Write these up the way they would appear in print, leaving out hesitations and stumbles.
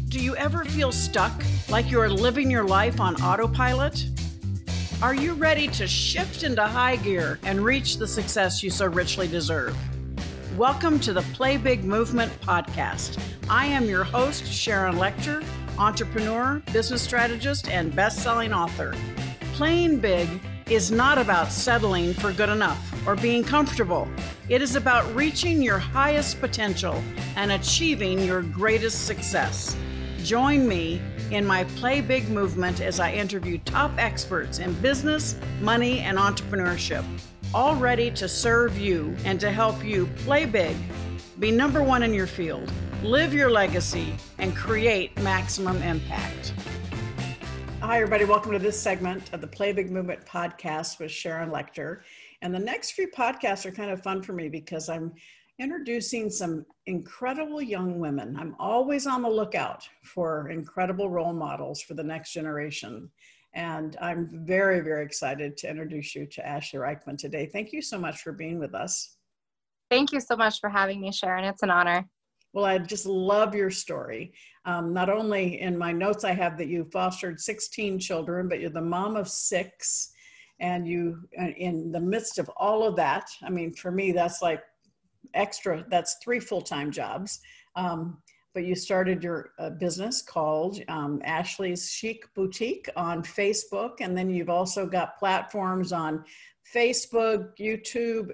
Do you ever feel stuck, like you're living your life on autopilot? Are you ready to shift into high gear and reach the success you so richly deserve? Welcome to the Play Big Movement podcast. I am your host, Sharon Lechter, entrepreneur, business strategist, and best-selling author. Playing big is not about settling for good enough or being comfortable. It is about reaching your highest potential and achieving your greatest success. Join me in my Play Big movement as I interview top experts in business, money, and entrepreneurship, all ready to serve you and to help you play big, be number one in your field, live your legacy, and create maximum impact. Hi, everybody. Welcome to this segment of the Play Big Movement podcast with Sharon Lechter. And the next few podcasts are kind of fun for me because I'm introducing some incredible young women. I'm always on the lookout for incredible role models for the next generation. And I'm very, very excited to introduce you to Ashley Reichman today. Thank you so much for being with us. Thank you so much for having me, Sharon. It's an honor. Well, I just love your story. Not only in my notes, I have that you fostered 16 children, but you're the mom of 6. And you, in the midst of all of that, I mean, for me, that's like extra, that's 3 full-time jobs. But you started your business called Ashley's Chic Boutique on Facebook. And then you've also got platforms on Facebook, YouTube,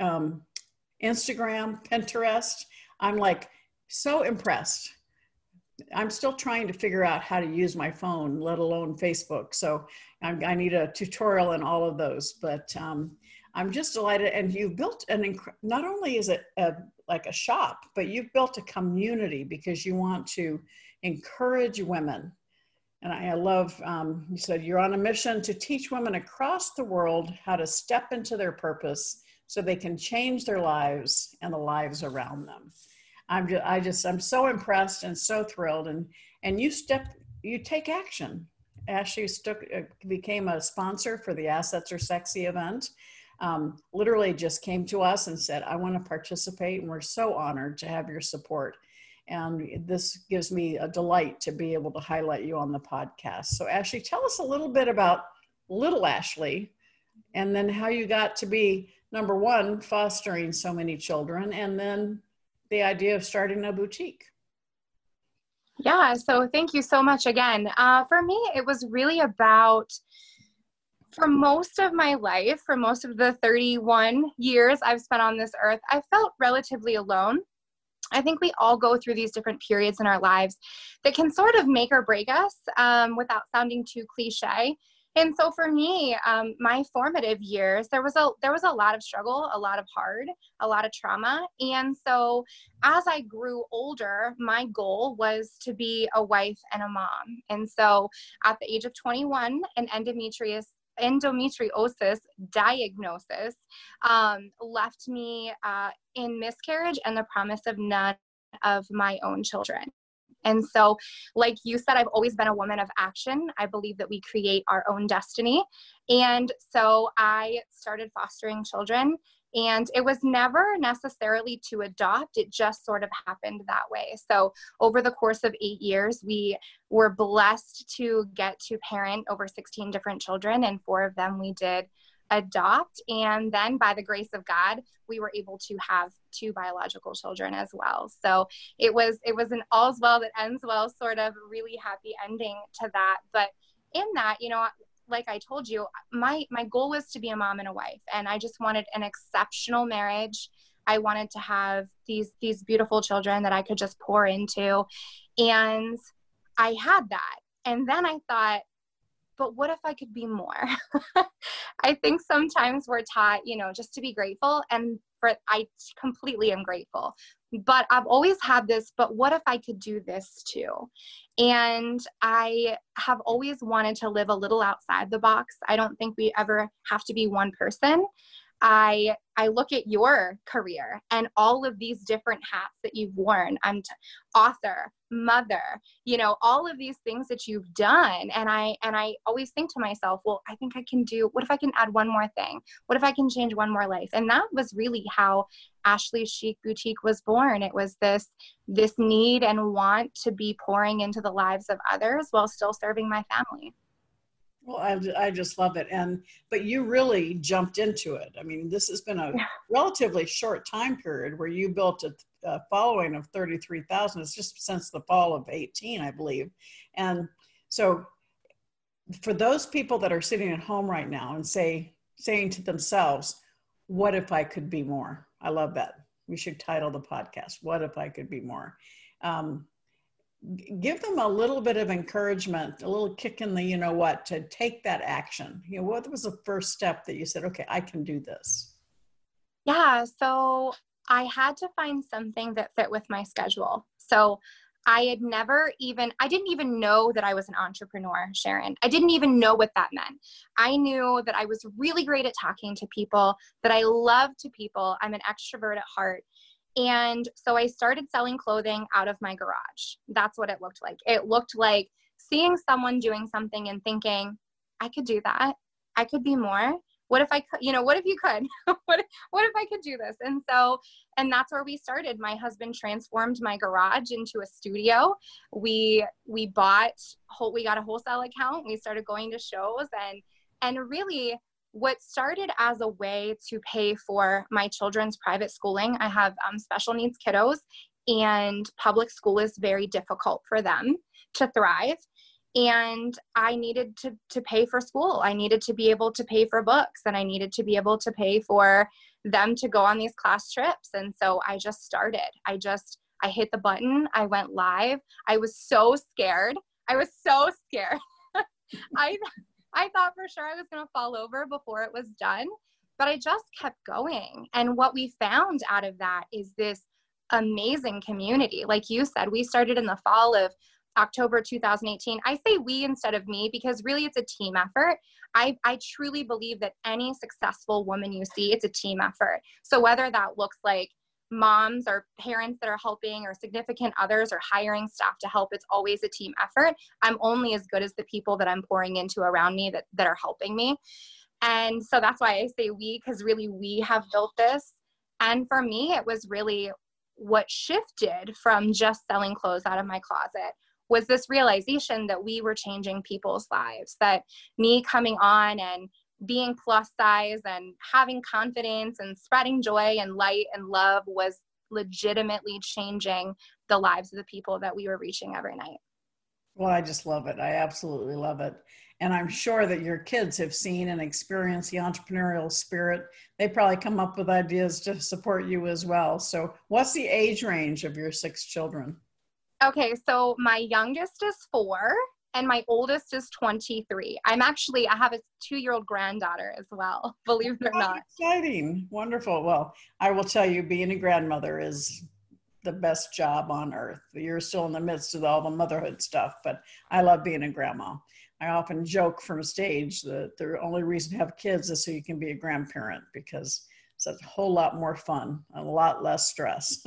Instagram, Pinterest. I'm like so impressed. I'm still trying to figure out how to use my phone, let alone Facebook. So I need a tutorial in all of those, but I'm just delighted. And you've built not only is it like a shop, but you've built a community because you want to encourage women. And I love, you said you're on a mission to teach women across the world how to step into their purpose so they can change their lives and the lives around them. I'm so impressed and so thrilled. And you take action. Ashley became a sponsor for the Assets Are Sexy event. Literally just came to us and said, I want to participate. And we're so honored to have your support. And this gives me a delight to be able to highlight you on the podcast. So Ashley, tell us a little bit about little Ashley and then how you got to be, number one, fostering so many children, and then the idea of starting a boutique. Yeah, so thank you so much again. For me, it was really about, for most of my life, for most of the 31 years I've spent on this earth, I felt relatively alone. I think we all go through these different periods in our lives that can sort of make or break us without sounding too cliche. And so for me, my formative years, there was a lot of struggle, a lot of a lot of trauma. And so as I grew older, my goal was to be a wife and a mom. And so at the age of 21, an endometriosis diagnosis left me in miscarriage and the promise of none of my own children. And so, like you said, I've always been a woman of action. I believe that we create our own destiny. And so I started fostering children, and it was never necessarily to adopt. It just sort of happened that way. So over the course of 8 years, we were blessed to get to parent over 16 different children, and 4 of them we did adopt. And then by the grace of God, we were able to have 2 biological children as well. So it was an all's well that ends well, sort of really happy ending to that. But in that, like I told you, my goal was to be a mom and a wife, and I just wanted an exceptional marriage. I wanted to have these beautiful children that I could just pour into. And I had that. And then I thought, but what if I could be more? I think sometimes we're taught, just to be grateful, and I completely am grateful. But I've always had this, but what if I could do this too? And I have always wanted to live a little outside the box. I don't think we ever have to be one person. I look at your career and all of these different hats that you've worn. Author, mother, you know, all of these things that you've done. And I always think to myself, well, I think I can do, what if I can add one more thing? What if I can change one more life? And that was really how Ashley's Chic Boutique was born. It was this need and want to be pouring into the lives of others while still serving my family. Well, I just love it. But you really jumped into it. I mean, this has been a relatively short time period where you built a following of 33,000. It's just since the fall of 18, I believe. And so for those people that are sitting at home right now and saying to themselves, what if I could be more? I love that. We should title the podcast, What If I Could Be More? Give them a little bit of encouragement, a little kick in the, you know what, to take that action. You know, what was the first step that you said, okay, I can do this? Yeah. So I had to find something that fit with my schedule. So I didn't even know that I was an entrepreneur, Sharon. I didn't even know what that meant. I knew that I was really great at talking to people, that I love to people. I'm an extrovert at heart. And so I started selling clothing out of my garage. That's what it looked like. It looked like seeing someone doing something and thinking, I could do that. I could be more. What if I could, you know, what if you could? what if I could do this? And that's where we started. My husband transformed my garage into a studio. We got a wholesale account. We started going to shows and really what started as a way to pay for my children's private schooling. I have special needs kiddos, and public school is very difficult for them to thrive. And I needed to pay for school. I needed to be able to pay for books, and I needed to be able to pay for them to go on these class trips. And so I just started. I hit the button. I went live. I was so scared. I thought for sure I was going to fall over before it was done, but I just kept going. And what we found out of that is this amazing community. Like you said, we started in the fall of October 2018. I say we instead of me because really it's a team effort. I truly believe that any successful woman you see, it's a team effort. So whether that looks like moms or parents that are helping or significant others or hiring staff to help, it's always a team effort. I'm only as good as the people that I'm pouring into around me that are helping me. And so that's why I say we, because really we have built this. And for me, it was really what shifted from just selling clothes out of my closet was this realization that we were changing people's lives, that me coming on and being plus size and having confidence and spreading joy and light and love was legitimately changing the lives of the people that we were reaching every night. Well, I just love it. I absolutely love it. And I'm sure that your kids have seen and experienced the entrepreneurial spirit. They probably come up with ideas to support you as well. So what's the age range of your 6 children? Okay, so my youngest is 4 and my oldest is 23. I have a 2-year-old granddaughter as well, believe it or not. Exciting. Wonderful. Well, I will tell you, being a grandmother is the best job on earth. You're still in the midst of all the motherhood stuff, but I love being a grandma. I often joke from stage that the only reason to have kids is so you can be a grandparent, because it's a whole lot more fun and a lot less stress.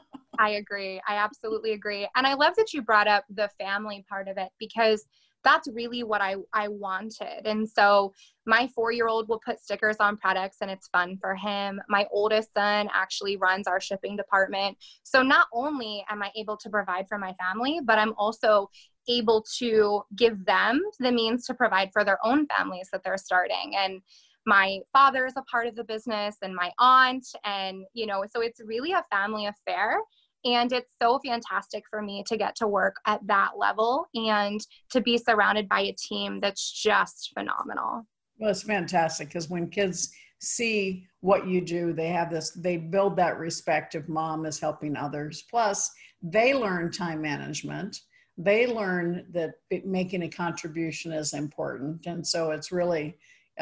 I agree. I absolutely agree. And I love that you brought up the family part of it, because that's really what I wanted. And so my 4-year-old will put stickers on products and it's fun for him. My oldest son actually runs our shipping department. So not only am I able to provide for my family, but I'm also able to give them the means to provide for their own families that they're starting. And my father is a part of the business, and my aunt, and, so it's really a family affair. And it's so fantastic for me to get to work at that level and to be surrounded by a team that's just phenomenal. Well, it's fantastic, because when kids see what you do, they build that respect of mom is helping others. Plus, they learn time management. They learn that making a contribution is important. And so it's really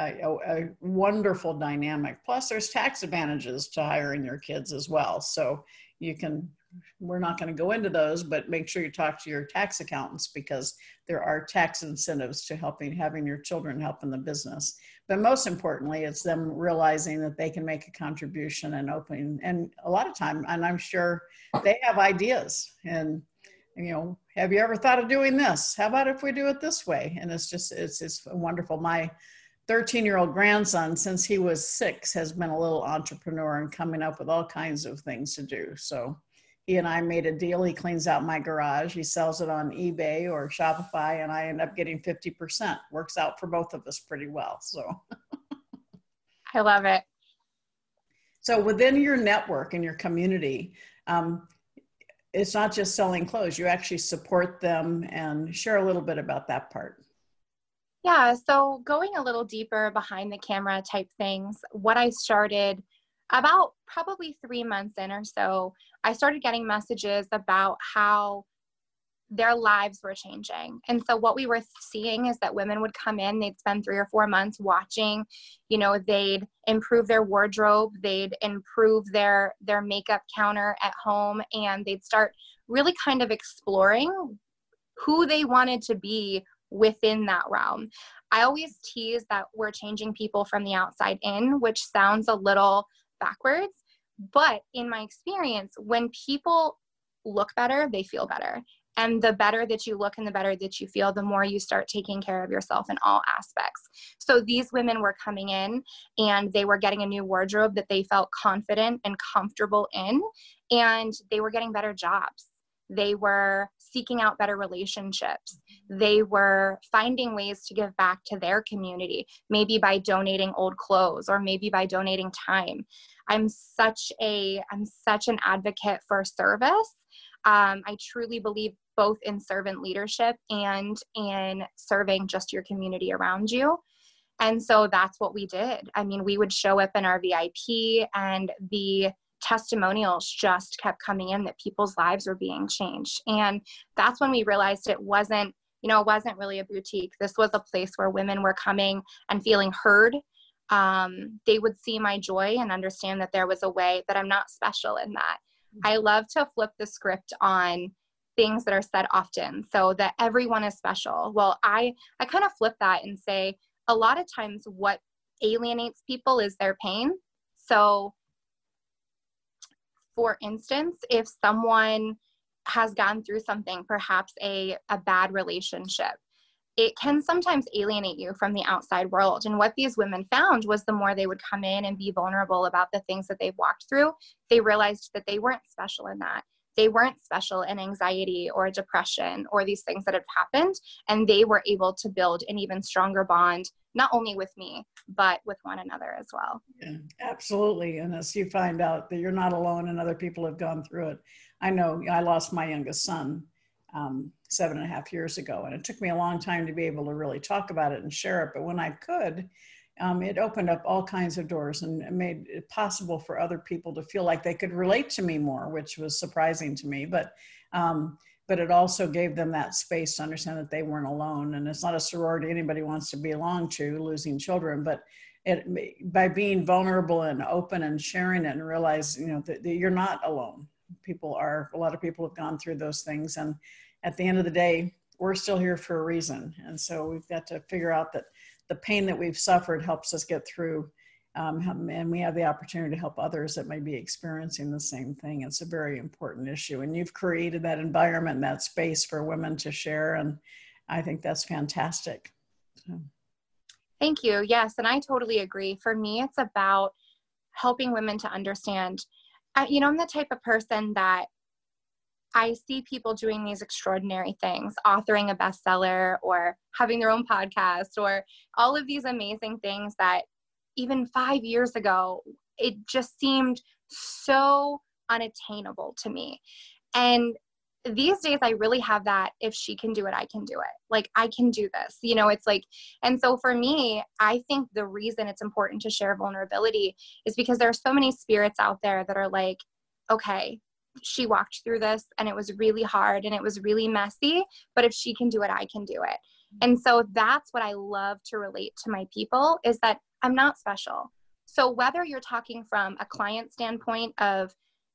a wonderful dynamic. Plus, there's tax advantages to hiring your kids as well. So you can we're not going to go into those, but make sure you talk to your tax accountants, because there are tax incentives to having your children help in the business. But most importantly, it's them realizing that they can make a contribution and opening. And a lot of time, and I'm sure they have ideas, and, have you ever thought of doing this? How about if we do it this way? And it's wonderful. My 13-year-old grandson, since he was 6, has been a little entrepreneur and coming up with all kinds of things to do. So he and I made a deal. He cleans out my garage. He sells it on eBay or Shopify, and I end up getting 50%. Works out for both of us pretty well. So I love it. So within your network and your community, it's not just selling clothes. You actually support them, and share a little bit about that part. Yeah, so going a little deeper behind the camera type things, what I started about probably 3 months in or so, I started getting messages about how their lives were changing. And so what we were seeing is that women would come in, they'd spend 3 or 4 months watching, they'd improve their wardrobe, they'd improve their makeup counter at home, and they'd start really kind of exploring who they wanted to be within that realm. I always tease that we're changing people from the outside in, which sounds a little backwards, but in my experience, when people look better, they feel better. And the better that you look and the better that you feel, the more you start taking care of yourself in all aspects. So these women were coming in and they were getting a new wardrobe that they felt confident and comfortable in, and they were getting better jobs. They were seeking out better relationships. They were finding ways to give back to their community, maybe by donating old clothes or maybe by donating time. I'm such an advocate for service. I truly believe both in servant leadership and in serving just your community around you. And so that's what we did. I mean, we would show up in our VIP, and the testimonials just kept coming in that people's lives were being changed. And that's when we realized it wasn't really a boutique. This was a place where women were coming and feeling heard. They would see my joy and understand that there was a way that I'm not special in that. I love to flip the script on things that are said often, so that everyone is special. Well, I kind of flip that and say, a lot of times what alienates people is their pain. So for instance, if someone has gone through something, perhaps a bad relationship, it can sometimes alienate you from the outside world. And what these women found was the more they would come in and be vulnerable about the things that they've walked through, they realized that they weren't special in that. They weren't special in anxiety or depression or these things that had happened. And they were able to build an even stronger bond, not only with me, but with one another as well. Yeah, absolutely. And as you find out that you're not alone and other people have gone through it. I know I lost my youngest son 7.5 years ago, and it took me a long time to be able to really talk about it and share it. But when I could, it opened up all kinds of doors and made it possible for other people to feel like they could relate to me more, which was surprising to me. But it also gave them that space to understand that they weren't alone. And it's not a sorority anybody wants to belong to, losing children, but by being vulnerable and open and sharing it and realize, that you're not alone. A lot of people have gone through those things. And at the end of the day, we're still here for a reason. And so we've got to figure out that the pain that we've suffered helps us get through. And we have the opportunity to help others that may be experiencing the same thing. It's a very important issue. And you've created that environment, that space for women to share. And I think that's fantastic. So. Thank you. Yes. And I totally agree. For me, it's about helping women to understand, I'm the type of person that I see people doing these extraordinary things, authoring a bestseller or having their own podcast or all of these amazing things that even 5 years ago, it just seemed so unattainable to me. And these days I really have that, if she can do it, I can do it. Like, I can do this, it's like, and so for me, I think the reason it's important to share vulnerability is because there are so many spirits out there that are like, okay, she walked through this and it was really hard and it was really messy, but if she can do it, I can do it. And so that's what I love to relate to my people, is that I'm not special. So whether you're talking from a client standpoint of,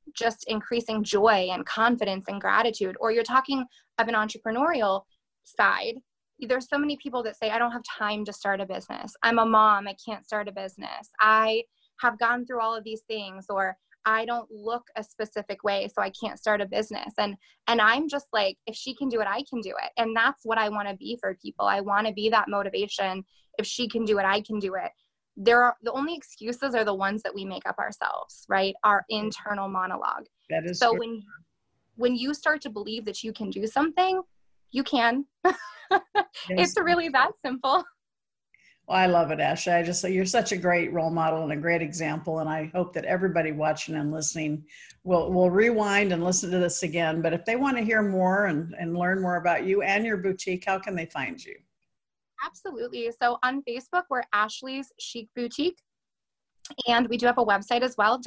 just increasing joy and confidence and gratitude, or you're talking of an entrepreneurial side, there's so many people that say, I don't have time to start a business. I'm a mom. I can't start a business. I have gone through all of these things, or I don't look a specific way, so I can't start a business. And I'm just like, if she can do it, I can do it. And that's what I want to be for people. I want to be that motivation. If she can do it, I can do it. The only excuses are the ones that we make up ourselves, right? Our internal monologue. That is so true. when you start to believe that you can do something, you can. It's really that simple. Well, I love it, Ashley. You're such a great role model and a great example. And I hope that everybody watching and listening will rewind and listen to this again. But if they want to hear more and learn more about you and your boutique, how can they find you? Absolutely. So on Facebook, we're Ashley's Chic Boutique. And we do have a website as well,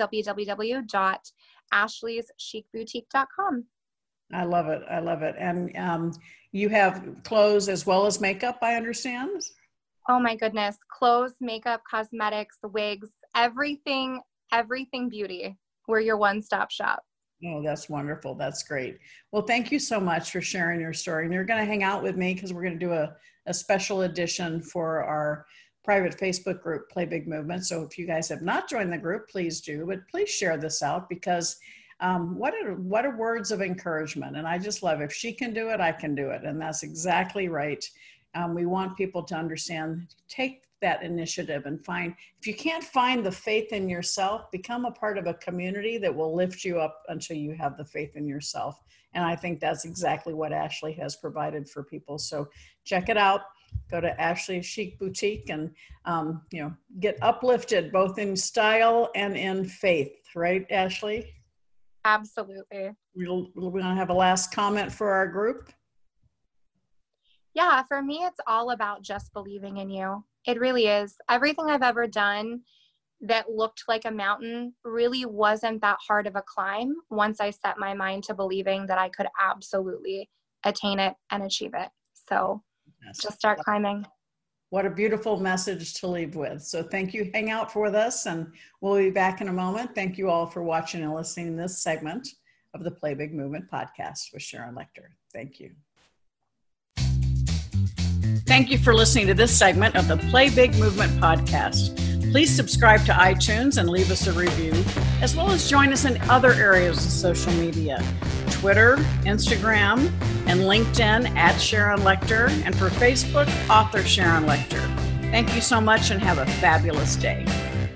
www.ashleys.chicboutique.com. I love it. I love it. And you have clothes as well as makeup, I understand? Oh my goodness. Clothes, makeup, cosmetics, wigs, everything beauty. We're your one-stop shop. Oh, that's wonderful. That's great. Well, thank you so much for sharing your story. And you're going to hang out with me because we're going to do a special edition for our private Facebook group, Play Big Movement. So if you guys have not joined the group, please do, but please share this out because what are words of encouragement? And I just love, if she can do it, I can do it. And that's exactly right. We want people to understand, take that initiative and if you can't find the faith in yourself, become a part of a community that will lift you up until you have the faith in yourself. And I think that's exactly what Ashley has provided for people. So check it out. Go to Ashley's Chic Boutique and, get uplifted both in style and in faith. Right, Ashley? Absolutely. We're going to have a last comment for our group. Yeah, for me, it's all about just believing in you. It really is. Everything I've ever done that looked like a mountain really wasn't that hard of a climb once I set my mind to believing that I could absolutely attain it and achieve it. So just start climbing. What a beautiful message to leave with. So thank you. Hang out with us and we'll be back in a moment. Thank you all for watching and listening to this segment of the Play Big Movement podcast with Sharon Lechter. Thank you. Thank you for listening to this segment of the Play Big Movement podcast. Please subscribe to iTunes and leave us a review, as well as join us in other areas of social media, Twitter, Instagram, and LinkedIn at Sharon Lechter, and for Facebook, author Sharon Lechter. Thank you so much and have a fabulous day.